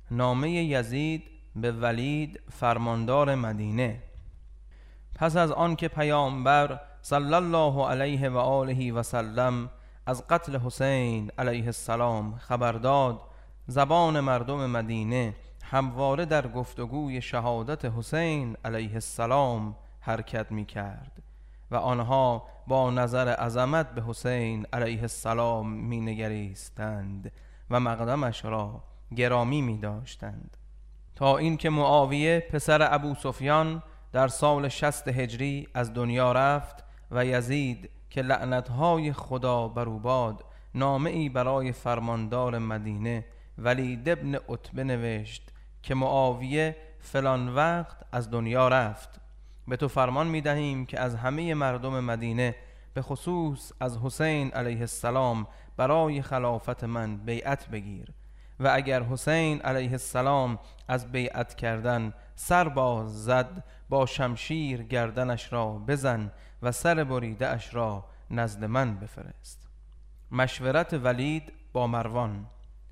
نامه یزید به ولید فرماندار مدینه. پس از آن که پیامبر صلی الله علیه و آله و سلم از قتل حسین علیه السلام خبر داد، زبان مردم مدینه همواره در گفتگوی شهادت حسین علیه السلام حرکت می کرد و آنها با نظر عظمت به حسین علیه السلام می نگریستند و مقدمش را گرامی می داشتند، تا اینکه معاویه پسر ابو سفیان در سال 60 هجری از دنیا رفت و یزید که لعنتهای خدا بر او باد نامه ای برای فرماندار مدینه ولید ابن عتبه نوشت که معاویه فلان وقت از دنیا رفت. به تو فرمان می دهیم که از همه مردم مدینه به خصوص از حسین علیه السلام برای خلافت من بیعت بگیر و اگر حسین علیه السلام از بیعت کردن سر باز زد، با شمشیر گردنش را بزن و سر بریده اش را نزد من بفرست. مشورت ولید با مروان.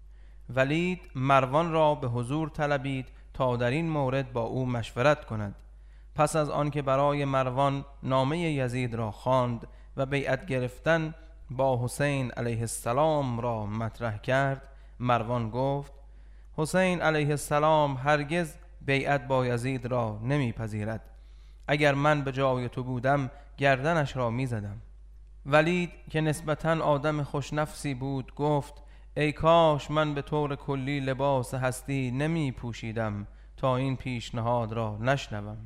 ولید مروان را به حضور طلبید تا در این مورد با او مشورت کند. پس از آن که برای مروان نامه یزید را خواند و بیعت گرفتن با حسین علیه السلام را مطرح کرد، مروان گفت حسین علیه السلام هرگز بیعت با یزید را نمیپذیرد. اگر من به جای تو بودم گردنش را میزدم. ولید که نسبتاً آدم خوشنفسی بود گفت ای کاش من به طور کلی لباس هستی نمی پوشیدم تا این پیشنهاد را نشنوم.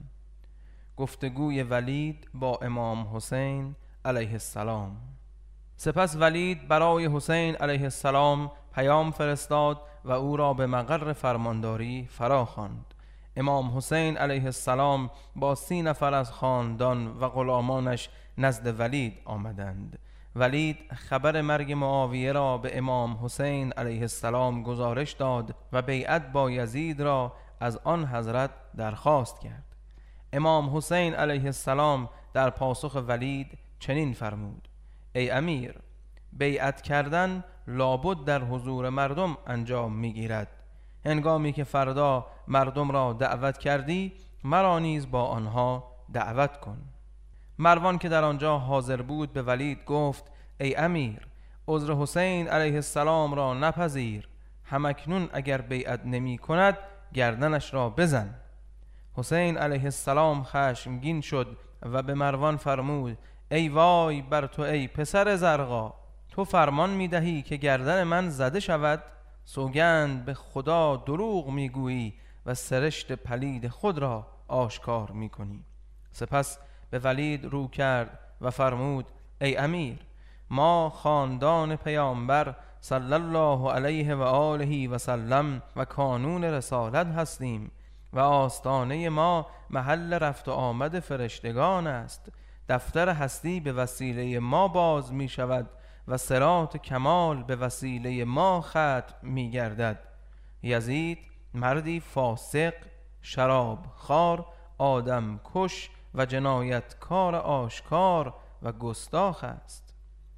گفتگوی ولید با امام حسین علیه السلام. سپس ولید برای حسین علیه السلام پیام فرستاد و او را به مقر فرمانداری فرا خواند. امام حسین علیه السلام با 30 نفر از خاندان و غلامانش نزد ولید آمدند. ولید خبر مرگ معاویه را به امام حسین علیه السلام گزارش داد و بیعت با یزید را از آن حضرت درخواست کرد. امام حسین علیه السلام در پاسخ ولید چنین فرمود: ای امیر، بیعت کردن لابد در حضور مردم انجام میگیرد. هنگامی که فردا مردم را دعوت کردی، مرا نیز با آنها دعوت کن. مروان که در آنجا حاضر بود به ولید گفت ای امیر، عذر حسین علیه السلام را نپذیر. همکنون اگر بیعت نمی کند گردنش را بزن. حسین علیه السلام خشمگین شد و به مروان فرمود ای وای بر تو ای پسر زرقا، تو فرمان می دهی که گردن من زده شود؟ سوگند به خدا دروغ می گویی و سرشت پلید خود را آشکار می کنی. سپس به ولید رو کرد و فرمود ای امیر، ما خاندان پیامبر صلی الله علیه و آله و سلم و کانون رسالت هستیم و آستانه ما محل رفت و آمد فرشتگان است. دفتر هستی به وسیله ما باز می شود و صراط کمال به وسیله ما ختم می گردد. یزید مردی فاسق، شراب خار، آدم کش و جنایتکار آشکار و گستاخ است.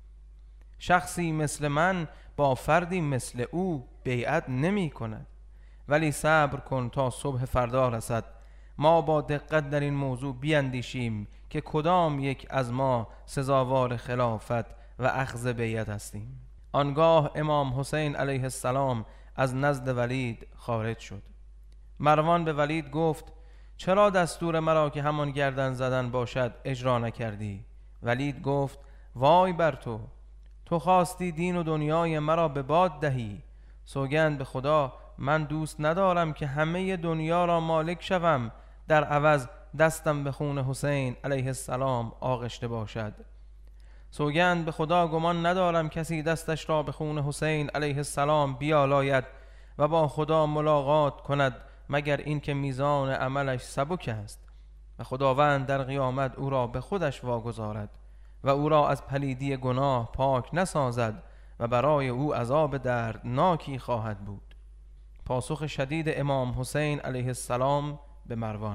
شخصی مثل من با فردی مثل او بیعت نمی کند. ولی صبر کن تا صبح فردا رسد. ما با دقت در این موضوع بیندیشیم که کدام یک از ما سزاوار خلافت و اخذ بیعت هستیم. آنگاه امام حسین علیه السلام از نزد ولید خارج شد. مروان به ولید گفت چرا دستور مرا که همان گردن زدن باشد اجرا نکردی؟ ولید گفت وای بر تو، تو خواستی دین و دنیای مرا به باد دهی. سوگند به خدا من دوست ندارم که همه دنیا را مالک شوم، در عوض دستم به خون حسین علیه السلام آغشته باشد. سوگند به خدا گمان ندارم کسی دستش را به خون حسین علیه السلام بیالاید و با خدا ملاقات کند مگر این که میزان عملش سبک است و خداوند در قیامت او را به خودش واگذارد و او را از پلیدی گناه پاک نسازد و برای او عذاب دردناکی خواهد بود. پاسخ شدید امام حسین علیه السلام به مروان.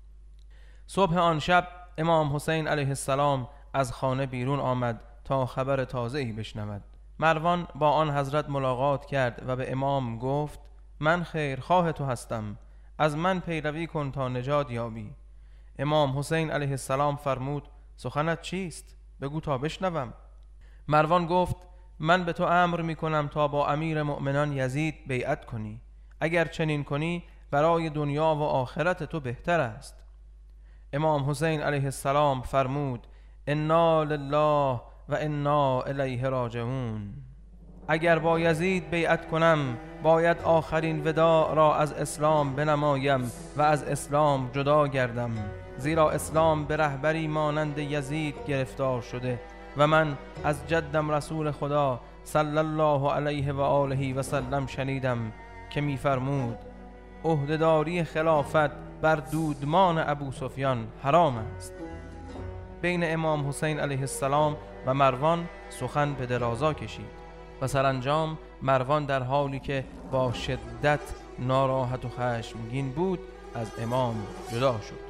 صبح آن شب امام حسین علیه السلام از خانه بیرون آمد تا خبر تازه‌ای بشنود. مروان با آن حضرت ملاقات کرد و به امام گفت من خیرخواه تو هستم، از من پیروی کن تا نجات یابی. امام حسین علیه السلام فرمود سخنت چیست؟ بگو تا بشنوم. مروان گفت من به تو امر می کنم تا با امیر مؤمنان یزید بیعت کنی. اگر چنین کنی برای دنیا و آخرت تو بهتر است. امام حسین علیه السلام فرمود انا لله و انا الیه راجعون. اگر با یزید بیعت کنم باید آخرین وداع را از اسلام بنمایم و از اسلام جدا گردم، زیرا اسلام به رهبری مانند یزید گرفتار شده و من از جدم رسول خدا صلی الله علیه و آله و سلم شنیدم که می‌فرمود عهده‌داری خلافت بر دودمان ابو سفیان حرام است. بین امام حسین علیه السلام و مروان سخن به درازا کشید و سرانجام مروان در حالی که با شدت ناراحت و خشمگین بود از امام جدا شد.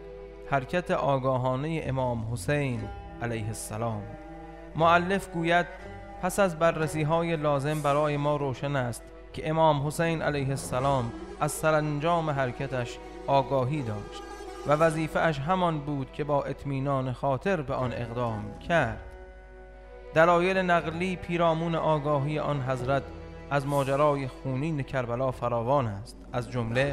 حرکت آگاهانه امام حسین علیه السلام. مؤلف گوید پس از بررسی‌های لازم برای ما روشن است که امام حسین علیه السلام از سرانجام حرکتش آگاهی داشت و وظیفه اش همان بود که با اطمینان خاطر به آن اقدام کرد. دلایل نقلی پیرامون آگاهی آن حضرت از ماجرای خونین کربلا فراوان است. از جمله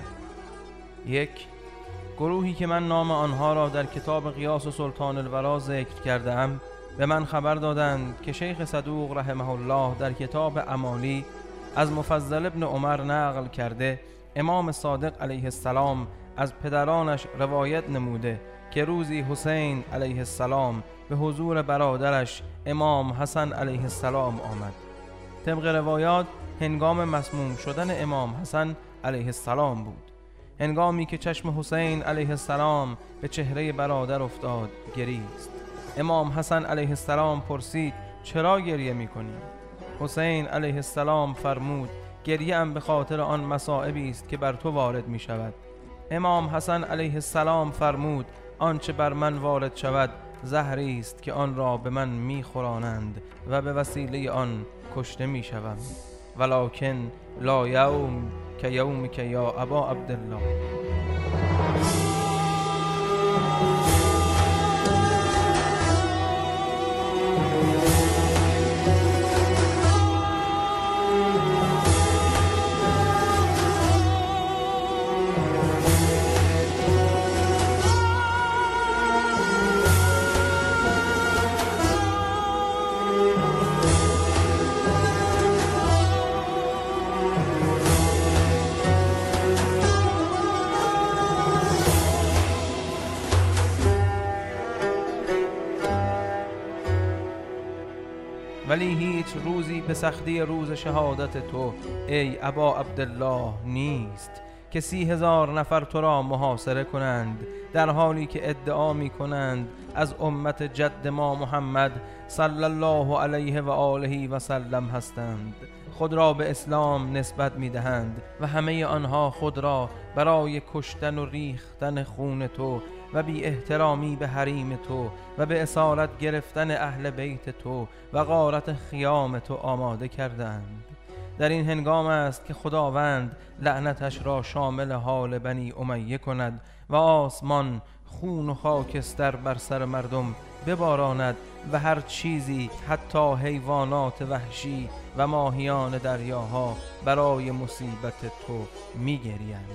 1. گروهی که من نام آنها را در کتاب غیاث سلطان الورا ذکر کردم به من خبر دادند که شیخ صدوق رحمه الله در کتاب امالی از مفضل ابن عمر نقل کرده امام صادق علیه السلام از پدرانش روایت نموده که روزی حسین علیه السلام به حضور برادرش امام حسن علیه السلام آمد. طبق روایات هنگام مسموم شدن امام حسن علیه السلام بود. هنگامی که چشم حسین علیه السلام به چهره برادر افتاد گریست. امام حسن علیه السلام پرسید چرا گریه می‌کنی؟ حسین علیه السلام فرمود گریه ام به خاطر آن مصائبی است که بر تو وارد می شود. امام حسن علیه السلام فرمود آنچه بر من وارد شود زهری است که آن را به من می خورانند و به وسیله آن کشته می شوم، ولکن لا یوم که یومک یا ابا عبدالله. ولی هیچ روزی به سختی روز شهادت تو ای ابا عبدالله نیست که 30,000 نفر تو را محاصره کنند در حالی که ادعا می کنند از امت جد ما محمد صلی الله علیه و آله و سلم هستند. خود را به اسلام نسبت می دهند و همه آنها خود را برای کشتن و ریختن خون تو و بی احترامی به حریم تو و به اسارت گرفتن اهل بیت تو و غارت خیام تو آماده کردند. در این هنگام است که خداوند لعنتش را شامل حال بنی امیه کند و آسمان خون و خاکستر بر سر مردم بباراند و هر چیزی حتی حیوانات وحشی و ماهیان دریاها برای مصیبت تو می‌گریند.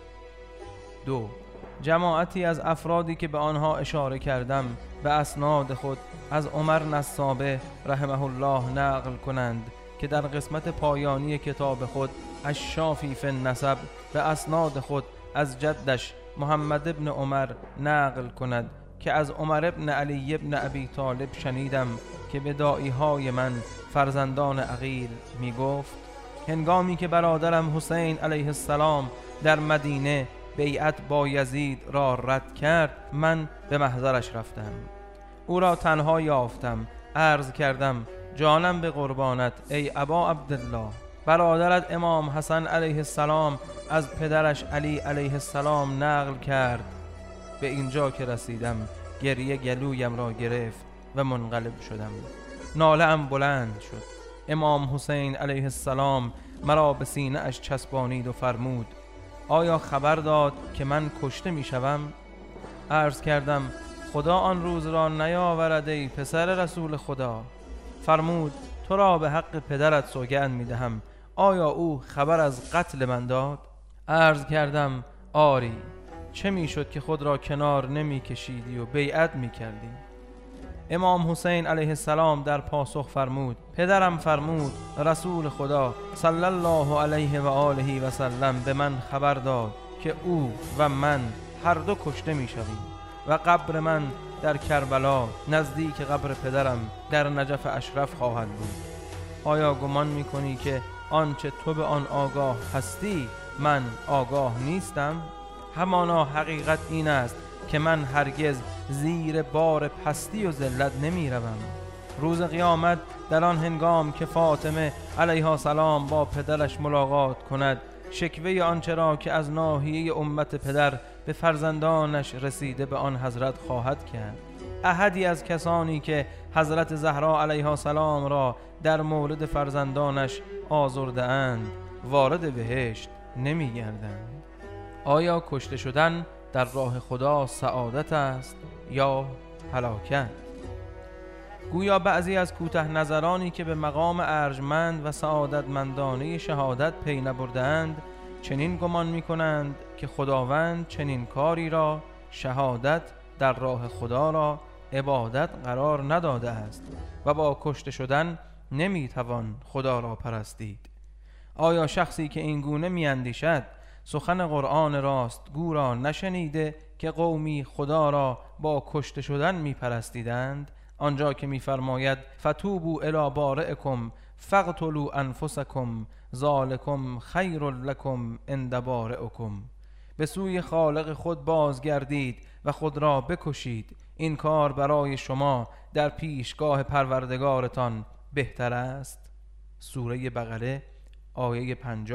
2. جماعتی از افرادی که به آنها اشاره کردم به اسناد خود از عمر نصابه رحمه الله نقل کنند که در قسمت پایانی کتاب خود الشافی فی النسب به اسناد خود از جدش محمد ابن عمر نقل کند که از عمر ابن علی ابن ابی طالب شنیدم که به داعیهای من فرزندان عقیل می گفت هنگامی که برادرم حسین علیه السلام در مدینه بیعت با یزید را رد کرد من به محضرش رفتم، او را تنها یافتم، عرض کردم جانم به قربانت ای ابا عبدالله. برادرت امام حسن علیه السلام از پدرش علی علیه السلام نقل کرد. به اینجا که رسیدم گریه گلویم را گرفت و منقلب شدم، ناله ام بلند شد. امام حسین علیه السلام مرا به سینه اش چسبانید و فرمود آیا خبر داد که من کشته می شوم؟ عرض کردم خدا آن روز را نیاورد ای پسر رسول خدا. فرمود تو را به حق پدرت سوگند می دهم، آیا او خبر از قتل من داد؟ عرض کردم آری، چه می شد که خود را کنار نمی کشیدی و بیعت می کردی؟ امام حسین علیه السلام در پاسخ فرمود پدرم فرمود رسول خدا صلی الله علیه و آله و سلم به من خبر داد که او و من هر دو کشته می شویم و قبر من در کربلا نزدیک قبر پدرم در نجف اشرف خواهد بود. آیا گمان می کنی که آنچه تو به آن آگاه هستی من آگاه نیستم؟ همانا حقیقت این است که من هرگز زیر بار پستی و ذلت نمی روم. روز قیامت در آن هنگام که فاطمه علیها السلام با پدرش ملاقات کند، شکوه آنچه را که از ناحیه امت پدر به فرزندانش رسیده به آن حضرت خواهد کرد. احدی از کسانی که حضرت زهرا علیها السلام را در مورد فرزندانش آزرده اند وارد بهشت نمی گردند. آیا کشته شدن در راه خدا سعادت است یا هلاکت؟ گویا بعضی از کوته نظرانی که به مقام ارجمند و سعادتمندانه شهادت پی نبردند چنین گمان می کنند که خداوند چنین کاری را شهادت در راه خدا را عبادت قرار نداده است و با کشته شدن نمی توان خدا را پرستید. آیا شخصی که این گونه می اندیشد سخن قرآن راست گو را نشنیده که قومی خدا را با کشته شدن می پرستیدند، آنجا که می فرماید فتوبوا الی بارئکم فاقتلوا انفسکم ذالکم خیر لکم عند بارئکم، به سوی خالق خود بازگردید و خود را بکشید، این کار برای شما در پیشگاه پروردگارتان بهتر است. سوره بقره آیه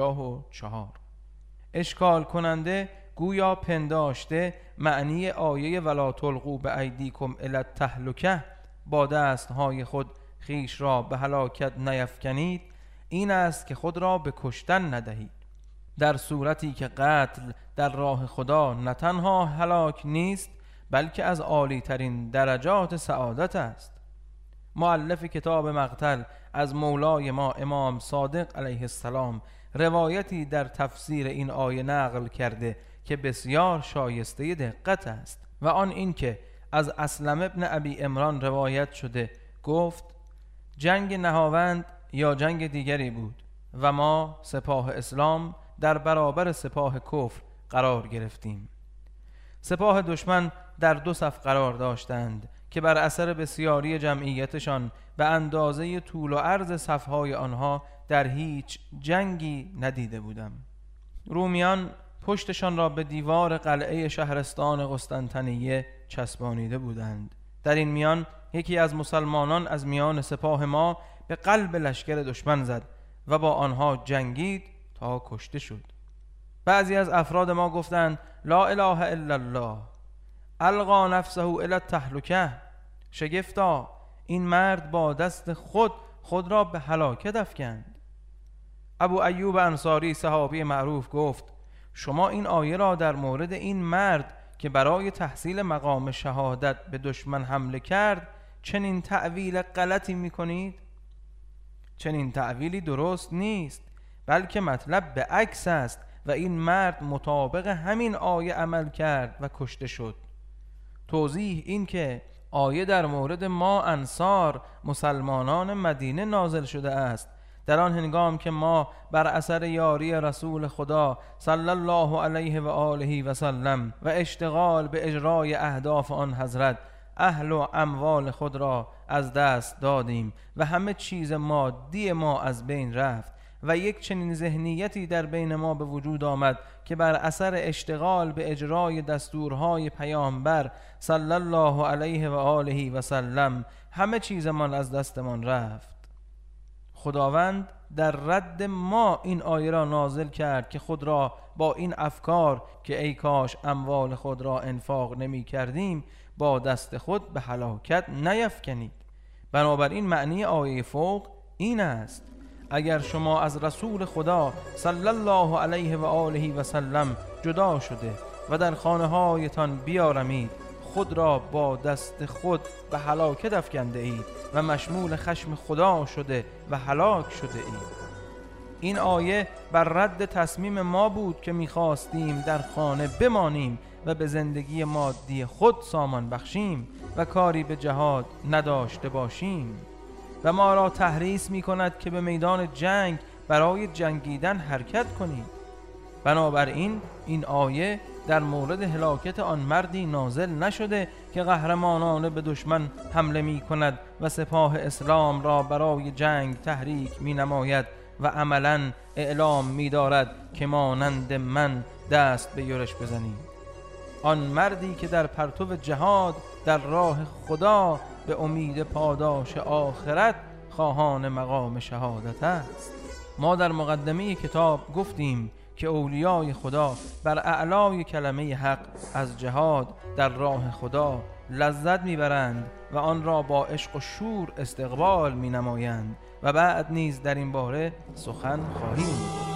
54. اشکال کننده گویا پنداشته معنی آیه ولا تلقوا بایدیکم الی التهلکه، با دستهای خود خیش را به هلاکت نیفکنید، این است که خود را به کشتن ندهید، در صورتی که قتل در راه خدا نه تنها هلاک نیست بلکه از عالی ترین درجات سعادت است. مؤلف کتاب مقتل از مولای ما امام صادق علیه السلام روایتی در تفسیر این آیه نقل کرده که بسیار شایسته دقت است و آن این که از اسلم ابن ابی عمران روایت شده گفت جنگ نهاوند یا جنگ دیگری بود و ما سپاه اسلام در برابر سپاه کفر قرار گرفتیم. سپاه دشمن در دو صف قرار داشتند که بر اثر بسیاری جمعیتشان به اندازه طول و عرض صفهای آنها در هیچ جنگی ندیده بودم. رومیان پشتشان را به دیوار قلعه شهرستان قسطنطنیه چسبانیده بودند. در این میان یکی از مسلمانان از میان سپاه ما به قلب لشکر دشمن زد و با آنها جنگید تا کشته شد. بعضی از افراد ما گفتند لا اله الا الله، القا نفسه الی التهلکه، شگفتا این مرد با دست خود را به هلاکت افکند. ابو ایوب انصاری صحابی معروف گفت شما این آیه را در مورد این مرد که برای تحصیل مقام شهادت به دشمن حمله کرد چنین تأویل غلطی می‌کنید؟ چنین تأویلی درست نیست، بلکه مطلب به عکس است و این مرد مطابق همین آیه عمل کرد و کشته شد. توضیح این که آیه در مورد ما انصار مسلمانان مدینه نازل شده است، در آن هنگام که ما بر اثر یاری رسول خدا صلی الله علیه و آله و سلم و اشتغال به اجرای اهداف آن حضرت اهل و اموال خود را از دست دادیم و همه چیز مادی ما از بین رفت و یک چنین ذهنیتی در بین ما به وجود آمد که بر اثر اشتغال به اجرای دستورهای پیامبر صلی الله علیه و آله و سلم همه چیزمان از دستمان رفت. خداوند در رد ما این آیه را نازل کرد که خود را با این افکار که ای کاش اموال خود را انفاق نمی کردیم با دست خود به هلاکت نیفکنید. بنابراین معنی آیه فوق این است اگر شما از رسول خدا صلی الله علیه و آله و سلم جدا شده و در خانه هایتان بیارمید، خود را با دست خود به هلاکت افکنده اید و مشمول خشم خدا شده و هلاک شده اید. این آیه بر رد تصمیم ما بود که می‌خواستیم در خانه بمانیم و به زندگی مادی خود سامان بخشیم و کاری به جهاد نداشته باشیم و ما را تحریص می‌کند که به میدان جنگ برای جنگیدن حرکت کنیم. بنابراین این آیه در مورد هلاکت آن مردی نازل نشده که قهرمانانه به دشمن حمله می‌کند و سپاه اسلام را برای جنگ تحریک می‌نماید و عملاً اعلام می‌دارد که مانند من دست به یورش بزنید. آن مردی که در پرتو جهاد در راه خدا به امید پاداش آخرت خواهان مقام شهادت است. ما در مقدمه کتاب گفتیم که اولیای خدا بر اعلای کلمه حق از جهاد در راه خدا لذت میبرند و آن را با عشق و شور استقبال می نمایند و بعد نیز در این باره سخن خواهیم.